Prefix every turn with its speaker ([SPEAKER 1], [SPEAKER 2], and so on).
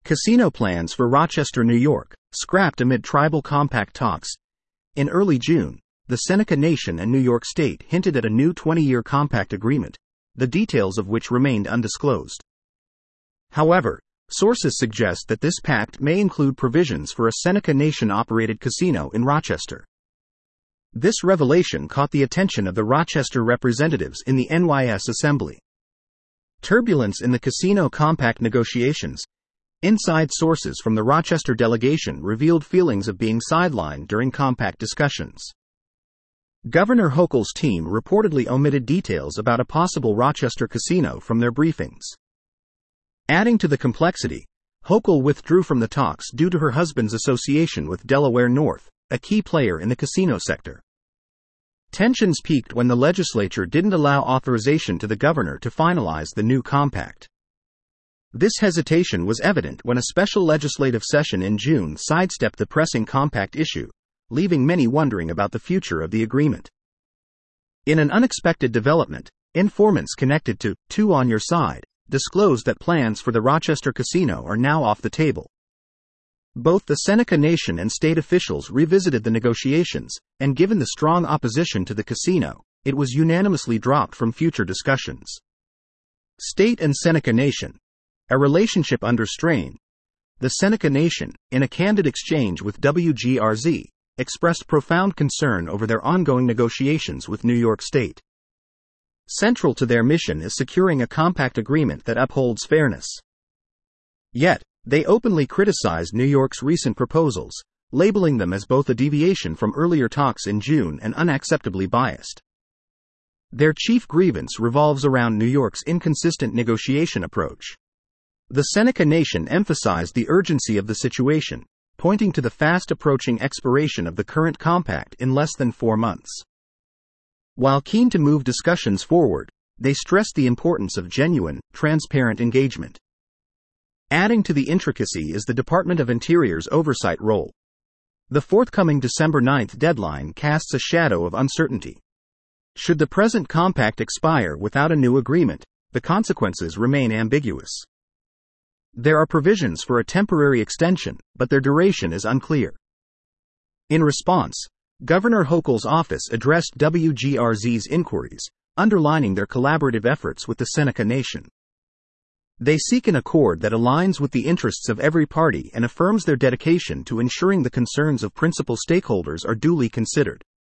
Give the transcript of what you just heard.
[SPEAKER 1] Casino plans for Rochester, New York, scrapped amid tribal compact talks. In early June, the Seneca Nation and New York State hinted at a new 20-year compact agreement, the details of which remained undisclosed. However, sources suggest that this pact may include provisions for a Seneca Nation-operated casino in Rochester. This revelation caught the attention of the Rochester representatives in the NYS Assembly. Turbulence in the casino compact negotiations. Inside sources from the Rochester delegation revealed feelings of being sidelined during compact discussions. Governor Hochul's team reportedly omitted details about a possible Rochester casino from their briefings. Adding to the complexity, Hochul withdrew from the talks due to her husband's association with Delaware North, a key player in the casino sector. Tensions peaked when the legislature didn't allow authorization to the governor to finalize the new compact. This hesitation was evident when a special legislative session in June sidestepped the pressing compact issue, leaving many wondering about the future of the agreement. In an unexpected development, informants connected to Two on Your Side disclosed that plans for the Rochester casino are now off the table. Both the Seneca Nation and state officials revisited the negotiations, and given the strong opposition to the casino, it was unanimously dropped from future discussions. State and Seneca Nation. A relationship under strain. The Seneca Nation, in a candid exchange with WGRZ, expressed profound concern over their ongoing negotiations with New York State. Central to their mission is securing a compact agreement that upholds fairness. Yet, they openly criticized New York's recent proposals, labeling them as both a deviation from earlier talks in June and unacceptably biased. Their chief grievance revolves around New York's inconsistent negotiation approach. The Seneca Nation emphasized the urgency of the situation, pointing to the fast-approaching expiration of the current compact in less than 4 months. While keen to move discussions forward, they stressed the importance of genuine, transparent engagement. Adding to the intricacy is the Department of Interior's oversight role. The forthcoming December 9 deadline casts a shadow of uncertainty. Should the present compact expire without a new agreement, the consequences remain ambiguous. There are provisions for a temporary extension, but their duration is unclear. In response, Governor Hochul's office addressed WGRZ's inquiries, underlining their collaborative efforts with the Seneca Nation. They seek an accord that aligns with the interests of every party and affirms their dedication to ensuring the concerns of principal stakeholders are duly considered.